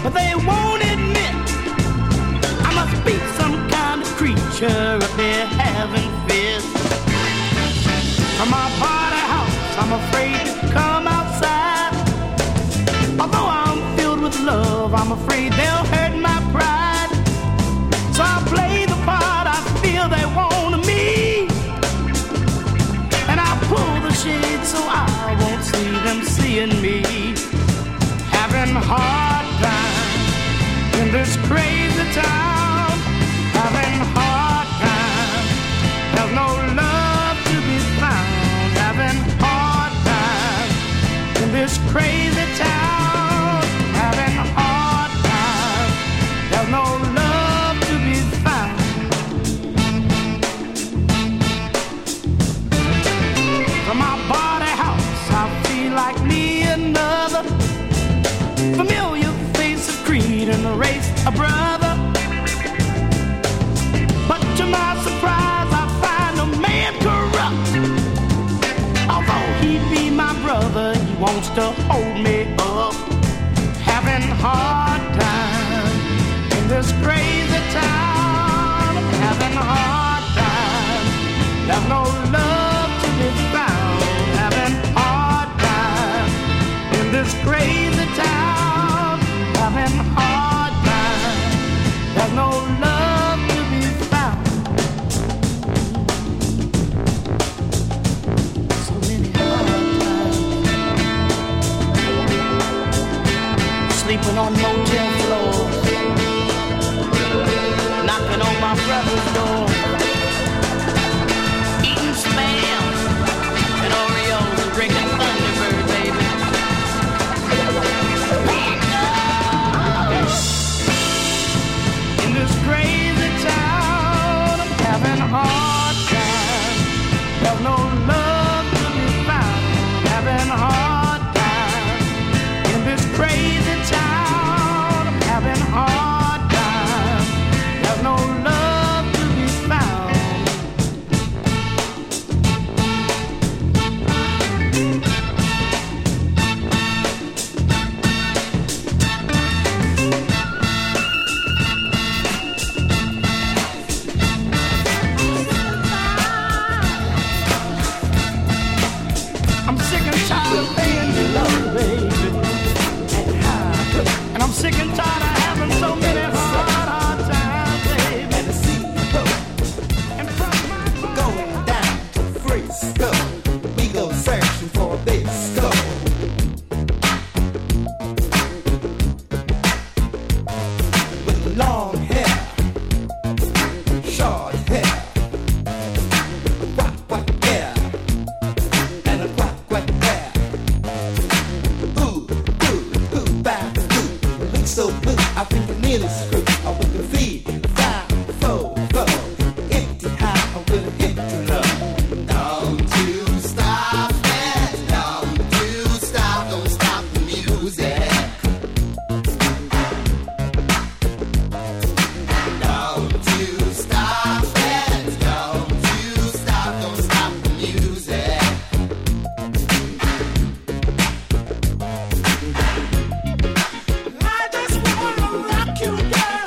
but they won't admit I must be some kind of creature up there having fits. From my party house, I'm afraid to come outside. Although I'm filled with love, I'm afraid they'll hurt my pride. So I play the part I feel they want of me, and I pull the shade so I won't see them seeing me. Having hard time in this crazy town. Having hard time. There's no love to be found. Having hard time in this crazy town. Having hard time. There's no love to be found. From my body house, I feel like me another familiar face of creed and the race a brother. But to my surprise, I find a man corrupt. Although he be my brother, he wants to hold me up. Having hard time in this crazy town. Having hard time. There's no love to be found. Having hard time in this crazy town. Having hard time. There's no love to be found. So many hard times. Sleeping on motel floors. Knocking on my brother's door. Eating spam and Oreos and drinking Thunderbird, baby. In this crazy town, I'm having a hard time. There's no love to be found. Having a hard time. In this crazy town, I'm having a hard time. There's no love to be found. I'm sick and tired of paying you love, baby. And I'm sick and tired of having so many hard times, baby. And the sea And from my going down to Frisco. We go searching for a big skull. With long hair, short hair, quack hair, and a quack hair. Ooh, bad, ooh, looks so blue. I think I nearly screwed. I with the feet, 5, 4, 4. Empty high, I'm gonna hit you love. Don't you stop it, don't you stop, don't stop the music. Don't you stop it, don't you stop, don't stop the music. I just wanna rock you, girl.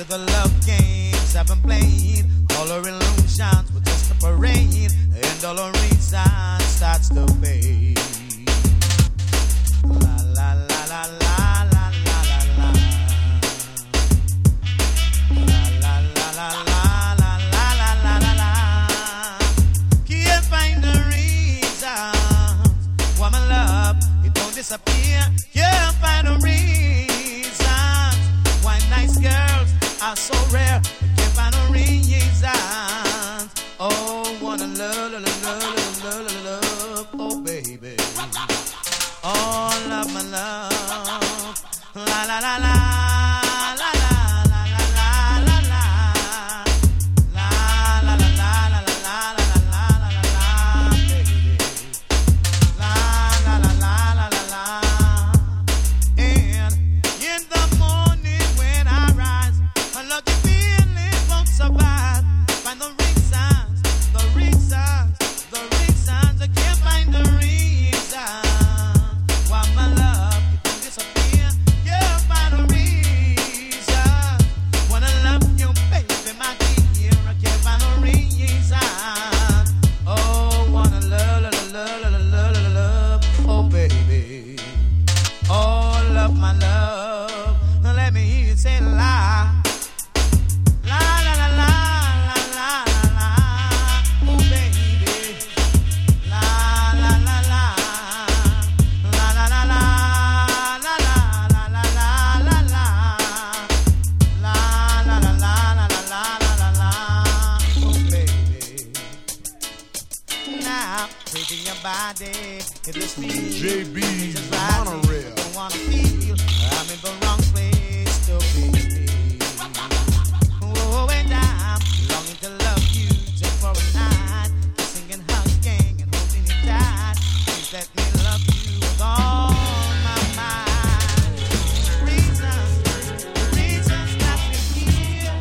to the love games I've been playing. All our illusions were just a parade, and all our reason starts to fade. La la la la la la la la la. La la la la la la la la la la. Can't find the reasons why my love it don't disappear. Can't find the reasons why nice girls are so rare. Can't find the reasons. Oh, wanna love, love, love, love, love, love, oh baby. Oh, love my love. La la la la. La la la la la la la. La la la la la la la la la la la, baby. La la la la la la la. And in the morning when I rise, my lucky feeling won't survive. Find the reasons, the reasons, the reasons. I can't find the reasons why my love can disappear. Can't find the reasons. Wanna love you, baby, my dear. I can't find the reasons. Oh, wanna love, love, love, love, love, love, love, oh baby. Oh, love my love. Let me hear you say la. La la la la la la la, oh baby. La la la la, la la la la, la la la la la la la, la la la la la la la la, oh baby. Now, breathing your body, if this feels JB just rising, Monorail. don't wanna feel I'm in the wrong place to be. Oh, and I'm longing to love you just for a night, kissing and hugging and holding you tight. Please let me love you with all my mind. Reasons that we hear,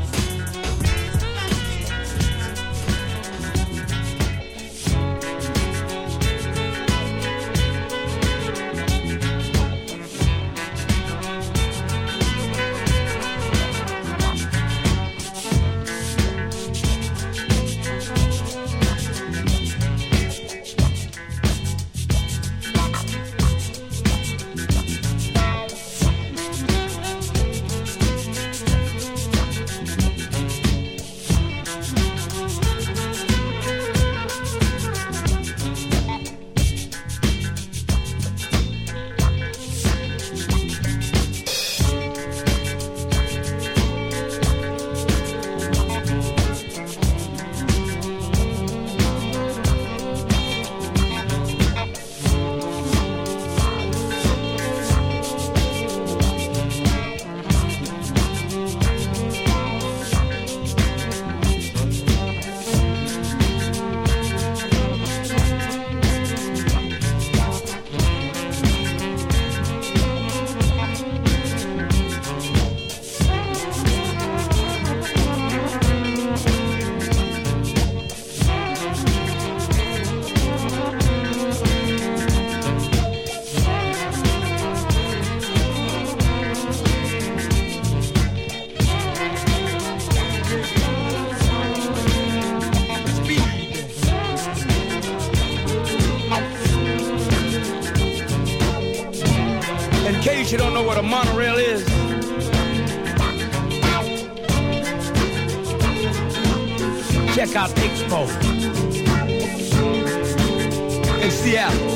In case you don't know what a monorail is, check out Expo in Seattle.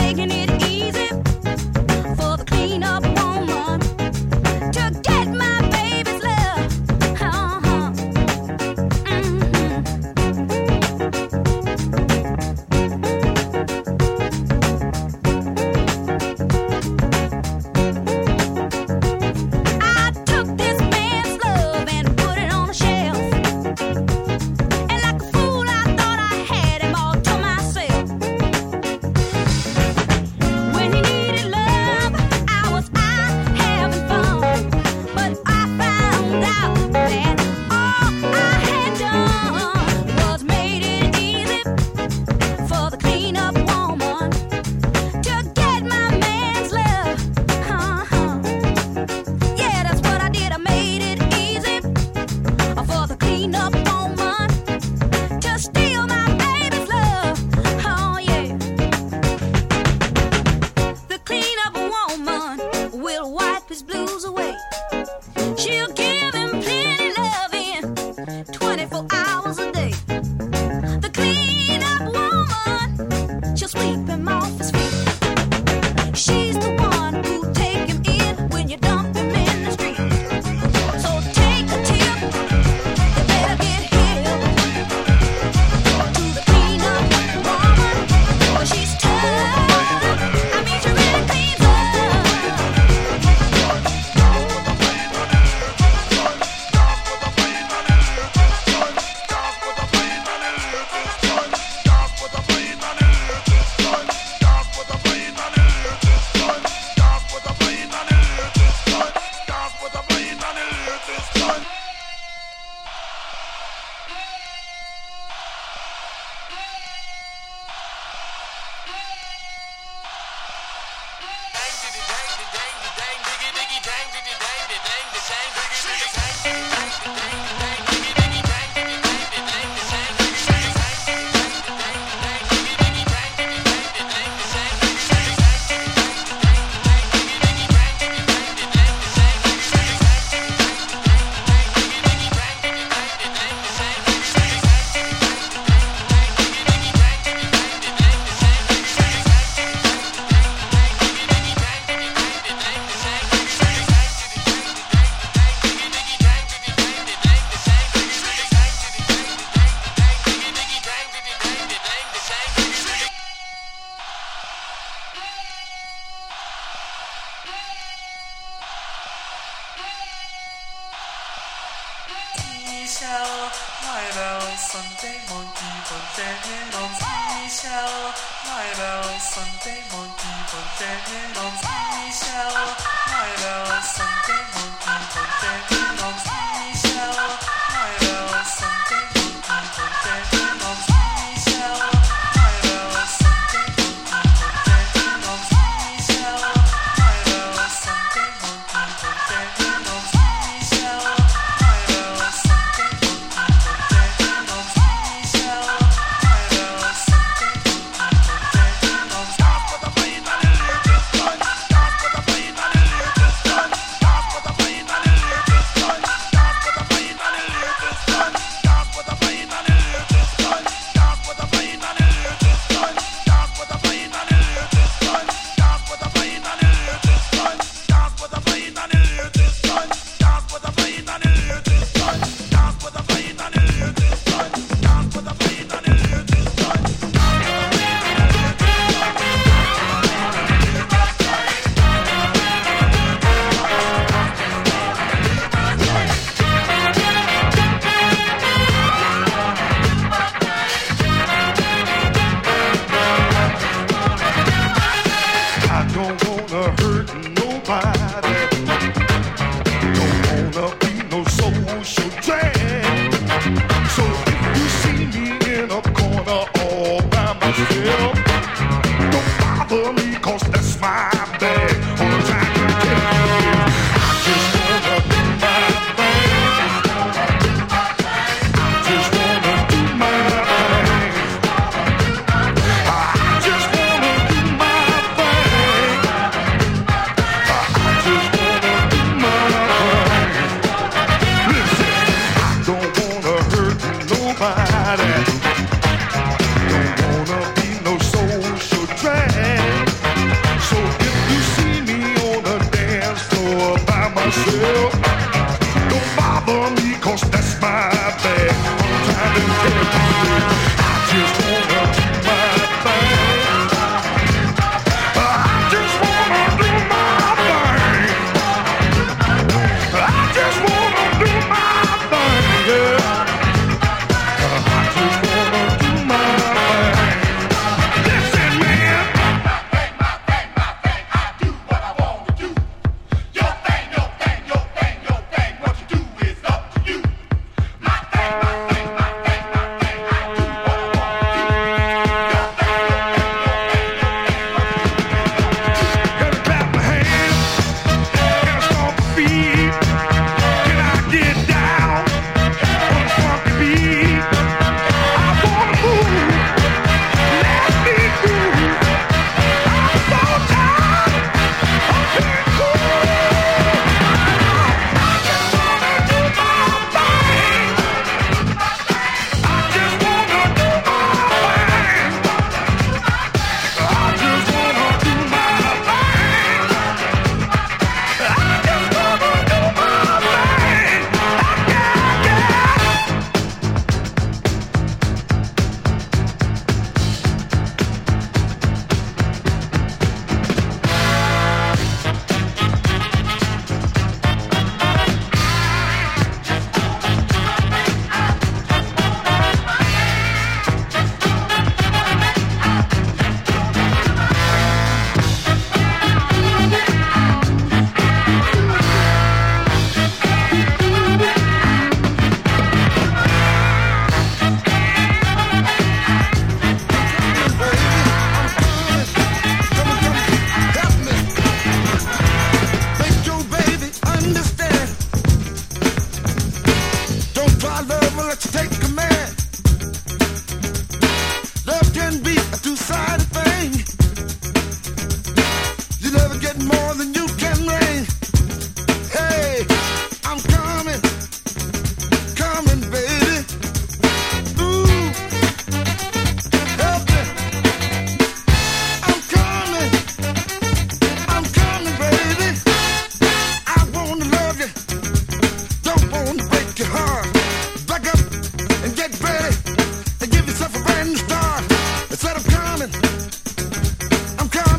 Don't wanna be no social drag.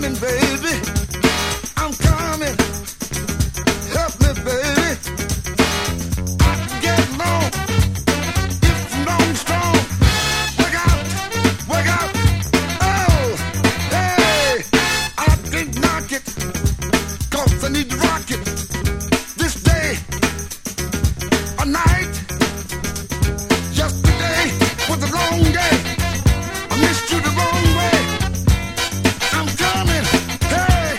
Hey!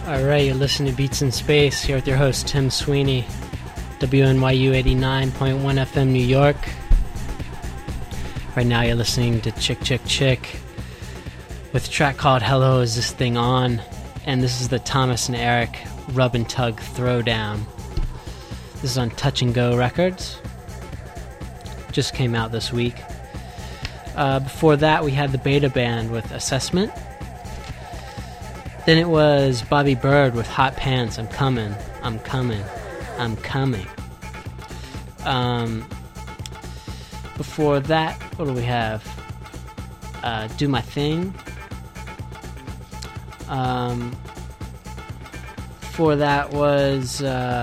Alright, you're listening to Beats in Space here with your host Tim Sweeney, WNYU 89.1 FM New York. Right now you're listening to Chick Chick Chick with a track called Hello, Is This Thing On? And this is the Thomas and Eric Rub and Tug Throwdown. This is on Touch and Go Records. Just came out this week. Before that we had the Beta Band with Assessment. Then it was Bobby Bird with Hot Pants, I'm Coming, I'm Coming, I'm Coming. Before that, what do we have? Do My Thing. Before that was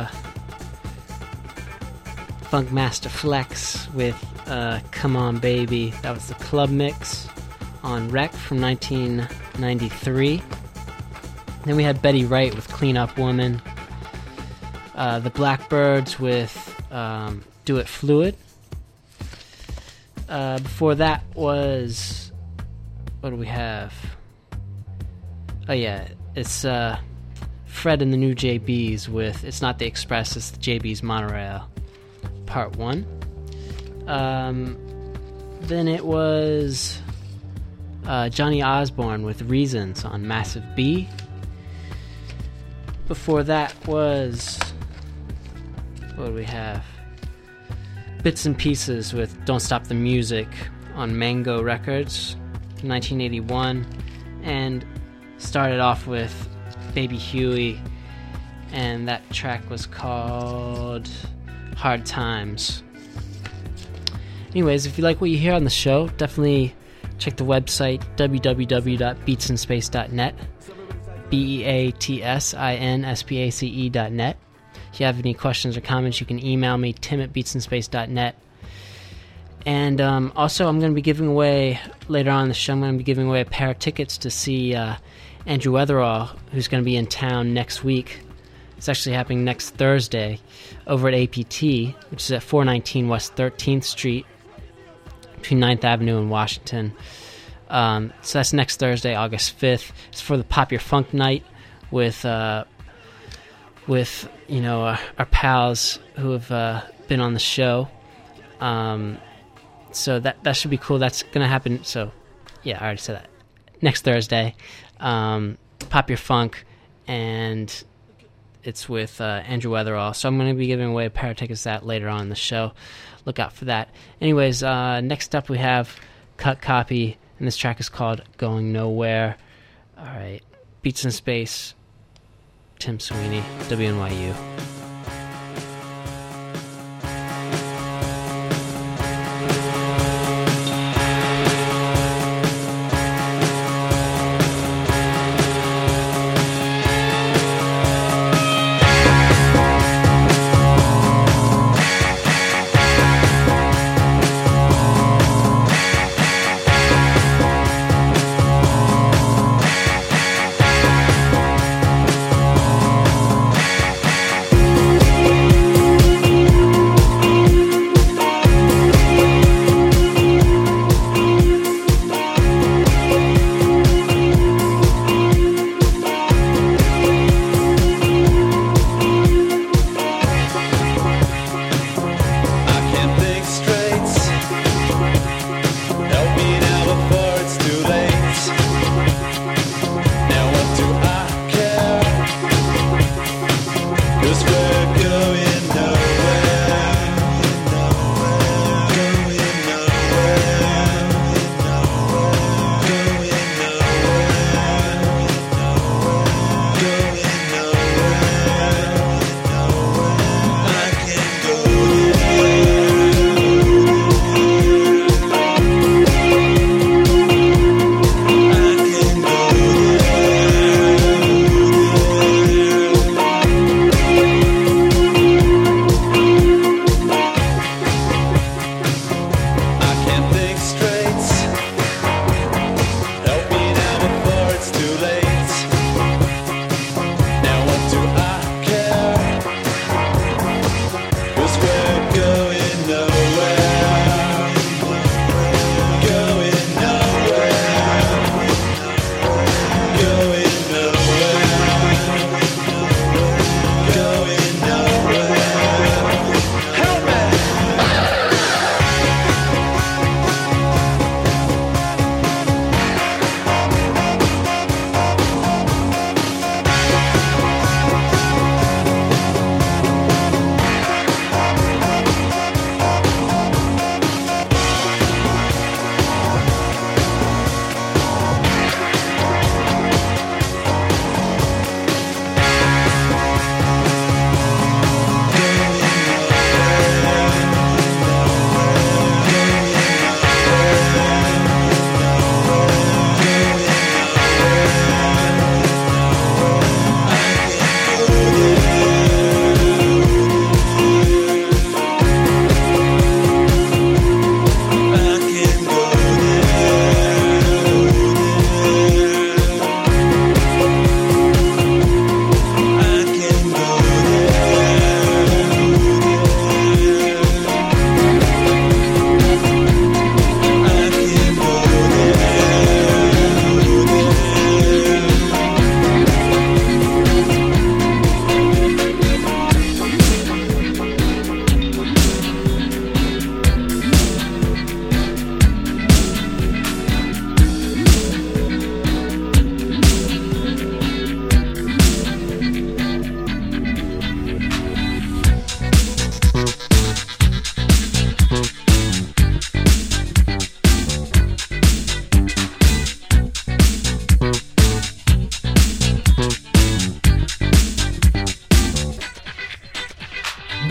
Funk Master Flex with Come On Baby. That was the club mix on Rec from 1993. Then we had Betty Wright with Clean Up Woman. The Blackbirds with Do It Fluid. Before that was... what do we have? Oh yeah, it's Fred and the New JBs with It's Not the Express, it's the JB's Monorail, Part 1. Then it was Johnny Osborne with Reasons on Massive B. Before that was, what do we have? Bits and Pieces with Don't Stop the Music on Mango Records, 1981. And started off with Baby Huey, and that track was called Hard Times. Anyways, if you like what you hear on the show, definitely check the website www.beatsinspace.net. BEATSINSPACE.net. If you have any questions or comments, you can email me, tim@beatsinspace.net. And also, I'm going to be giving away, later on in the show, I'm going to be giving away a pair of tickets to see Andrew Weatherall, who's going to be in town next week. It's actually happening next Thursday over at APT, which is at 419 West 13th Street, between 9th Avenue and Washington. So that's next Thursday, August 5th. It's for the Pop Your Funk night with our pals who have been on the show. So that should be cool. That's going to happen. So, yeah, I already said that. Next Thursday, Pop Your Funk, and it's with Andrew Weatherall. So I'm going to be giving away a pair of tickets to that later on in the show. Look out for that. Anyways, next up we have Cut Copy, and this track is called Going Nowhere. All right, Beats in Space, Tim Sweeney, WNYU.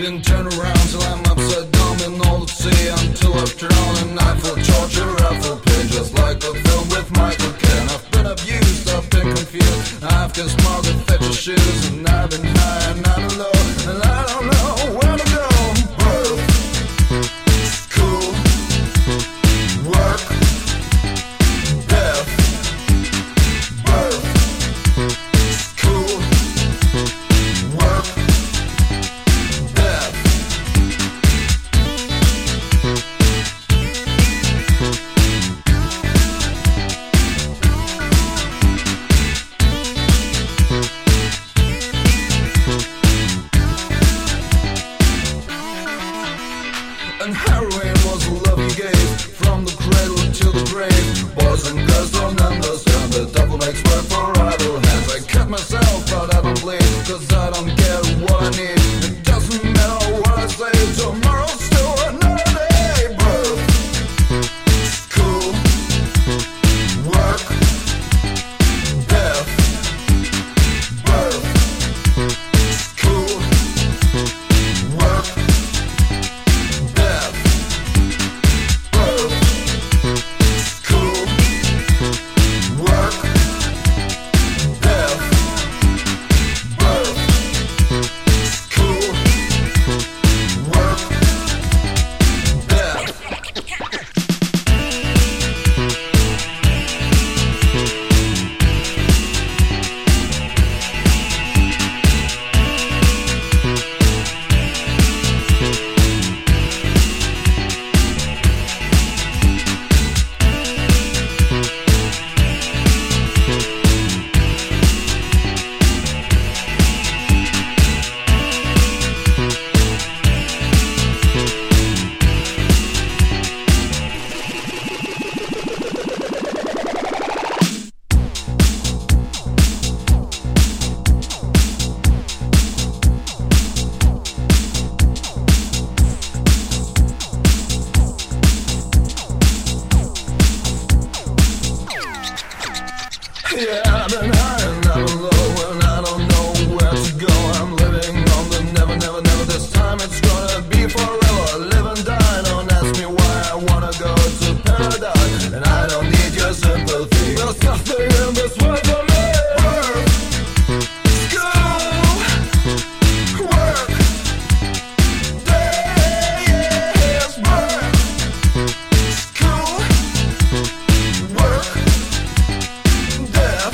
can turn around till I'm upside down in all the sea. Until I've drowned and I feel torture, I feel pain, just like the film with Michael Caine. I've been abused, I've been confused, I've kissed Margaret Thatcher shoes, and I've been high and I'm low, and I don't know where to go. Birth, school, work, death. Birth, school, work, death. And heroin was the love you gave, from the cradle to the grave. Boys and girls don't understand, the devil makes work for idle hands. I cut myself but I don't bleed, cause I don't get what I need. It doesn't matter what I say, tomorrow's still another day. Birth, school, work, death. Birth, school, work, death. Birth, school, work, death. Birth, school, work, death. Yeah, I've been high and I've been low, and I don't know where to go. I'm living on the never, never, never. This time it's gonna be forever. Live and die, don't ask me why I wanna go to paradise. And I don't need your sympathy, there's nothing in this world for me. Work, school, work, days. Work, school, work, death.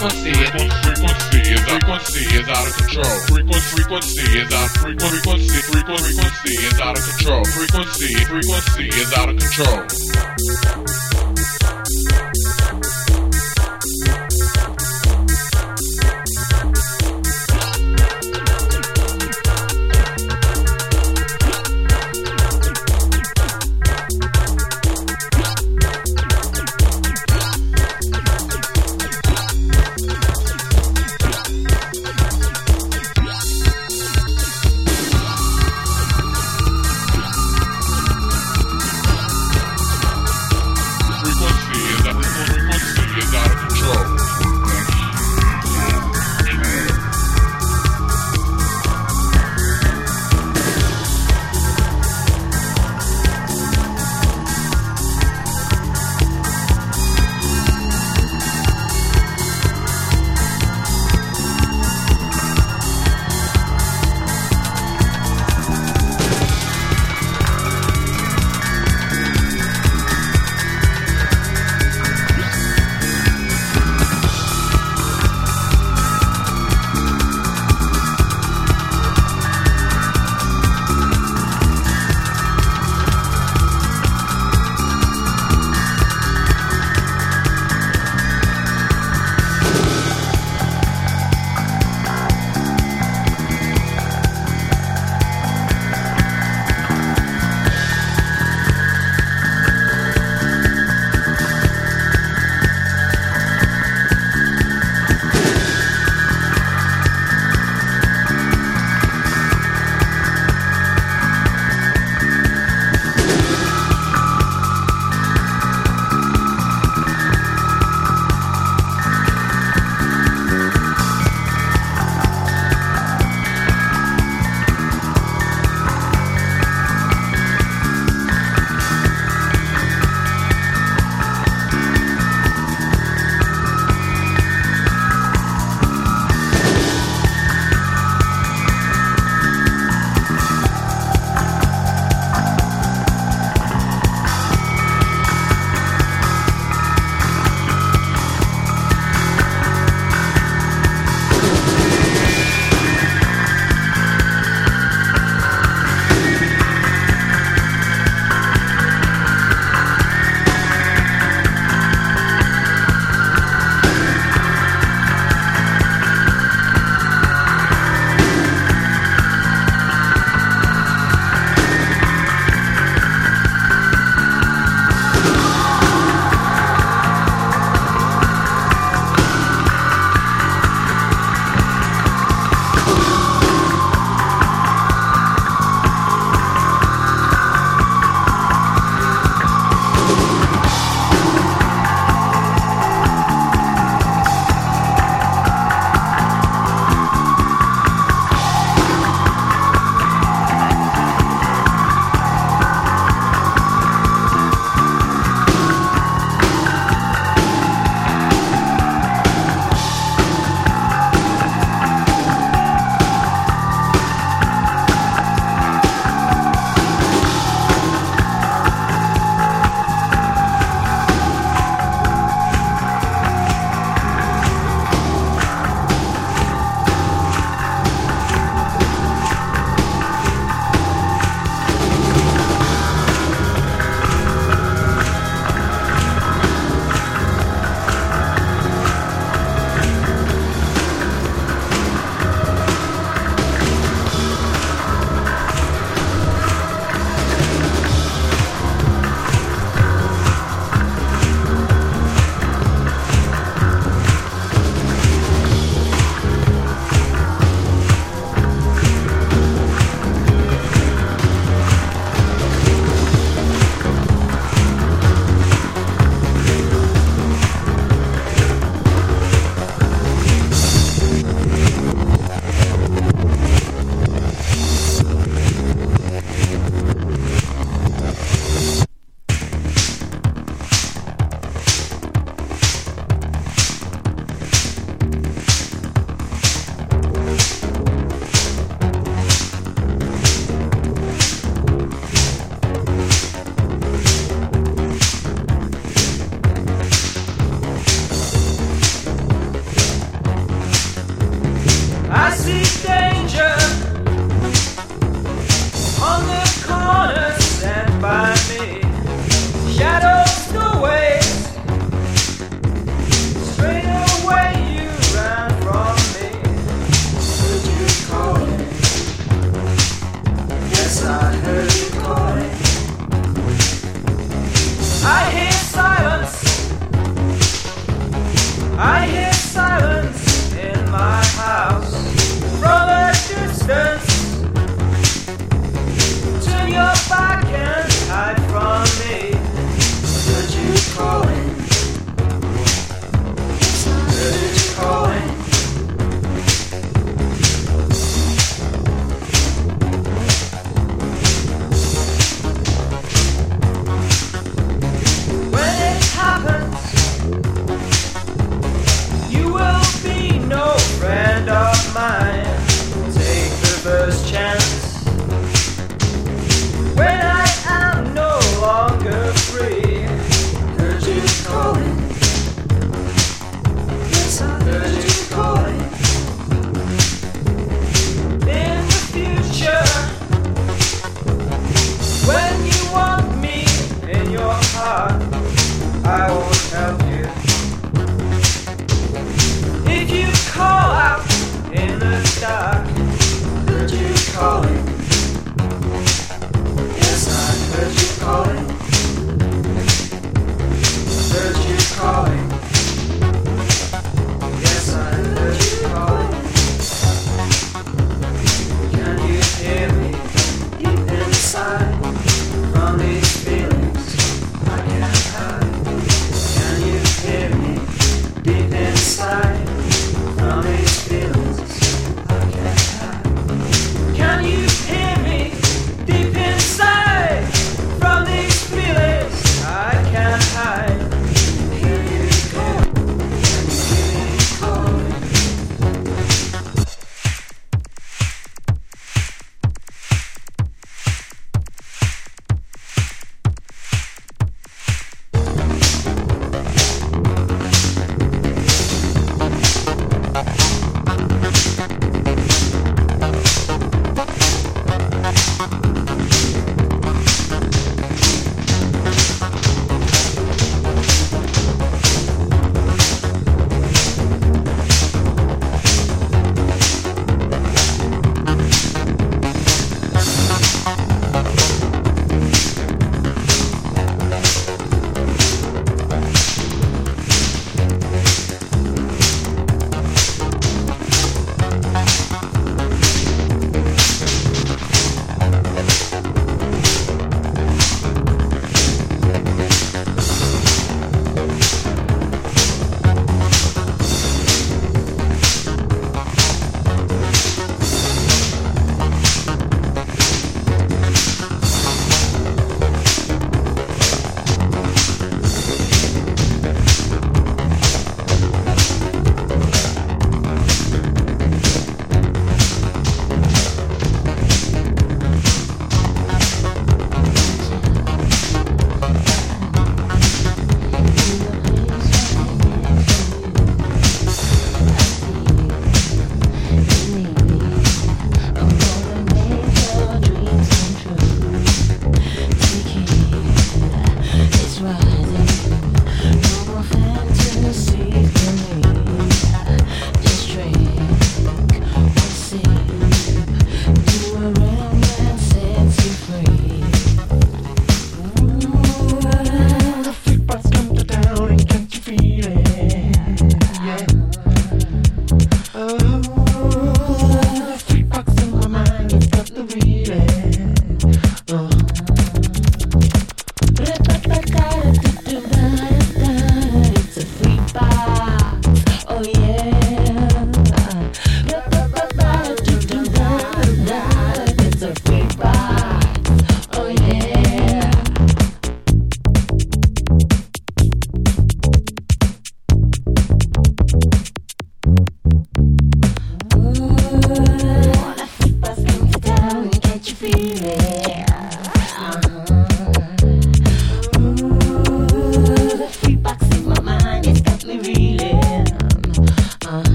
Frequency is out of control. Frequency is out of control. Frequency is out of control.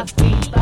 beat.